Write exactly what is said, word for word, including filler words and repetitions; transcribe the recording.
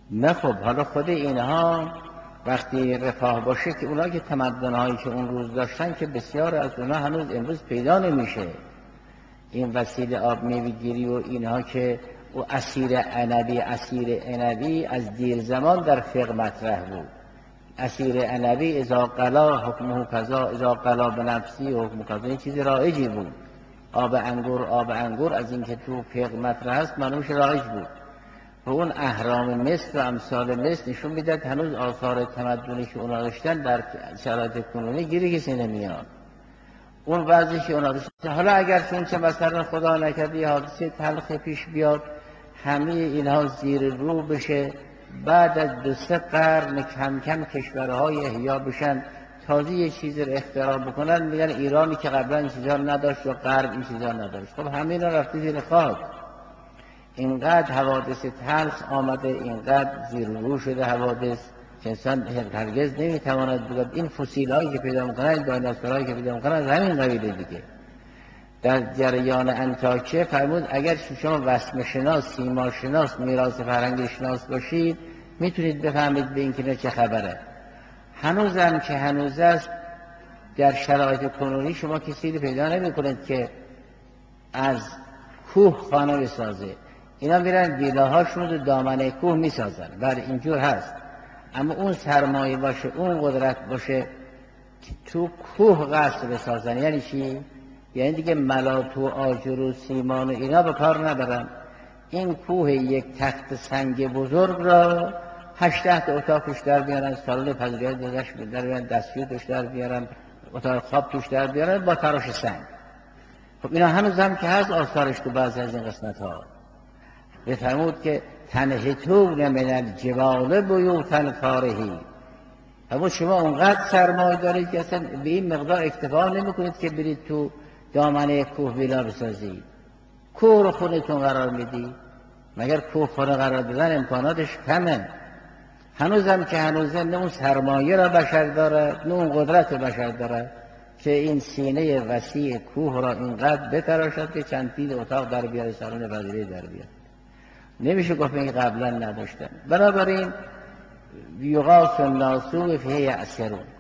نه خب حالا خود اینها وقتی رفاه باشه که اونا که تمدن‌هایی که اون روز داشتن که بسیار از اونها هنوز امروز پیدا نمیشه. این وسیله آب میوه‌گیری و اینها که او اسیر عنبی اسیر عنبی از دیر زمان در فقه مطرح بود. اسیر عنبی اذا قلا حکمه کذا، اذا قلا بنفسی حکم کذا، این چیزی رایجی بود. آب انگور آب انگور از اینکه تو فقه مطرح است معلومش رایج بود. و اون اهرام مصر و امثال مصر نشون میداد هنوز آثار تمدنی که اونا داشتن در شرایط کنونی گیری کسی نمیاد. اون وضعی که اونا داشتن، حالا اگر چون چه مثلا خدا نکرده یه حادثه تلخ پیش بیاد همه اینها زیر رو بشه، بعد از دو سه قرن کم کم کشورهای احیا بشن تازه یه چیزی رو اختراع بکنن میگن ایرانی که قبلا این چیزا نداشت و غرب این چیزا نداشت. خب همه اینا رفته زیر خاک. اینقدر حوادث تلخ آمده، اینقدر زیر رو شده حوادث که انسان هرگز نمیتواند بگوید. این فسیل هایی که پیدا میکنن، این دایناسور هایی که پیدا میکنن از همین قبیله دیگه. در جریان انطاکیه فرمود اگر شما وسم شناس، سیما شناس، میراث فرهنگی شناس باشید میتونید بفهمید به این که چه خبره. هنوزم که هنوز است در شرایط کنونی شما کسی رو پیدا نمیکنید که از کوه خانه بسازه. اینا میرن ویلاهاشون رو دامنه کوه میسازن. بله اینجور هست، اما اون سرمایه باشه، اون قدرت باشه که تو کوه قصر بسازن. یعنی چی؟ یعنی دیگه ملات و آجر و سیمان و اینا به کار ندارن. این کوه یک تخت سنگ بزرگ را هشته تا اتاق توش در بیارن، سالن پذیرایی درش در بیارن، دستشویی توش در بیارن، اتاق خواب توش در بیارن با تراش سنگ. خب اینا هنوز هم که هست آثارش تو بعضی از این قسمت ها. بفرمود که تنحتون من الجبال بیوتا فارهی. اما شما اونقدر سرمایه دارید که اصلا به این مقدار اکتفا نمی کنید که برید تو دامنه کوه ویلا بسازید. کوه رو خونتون قرار میدی؟ مگر کوه خونه قرار دادن امکاناتش کمه؟ هنوزم که هنوزه نه اون سرمایه را بشر داره نه اون قدرت بشر داره که این سینه وسیع کوه را اینقدر بتراشد که چند تید اتاق در بیاره، سالن پذیرایی در بیاره. نمیشه گفت این قبلا نداشتن. بنابراین یغاث الناس فیه یعصرون.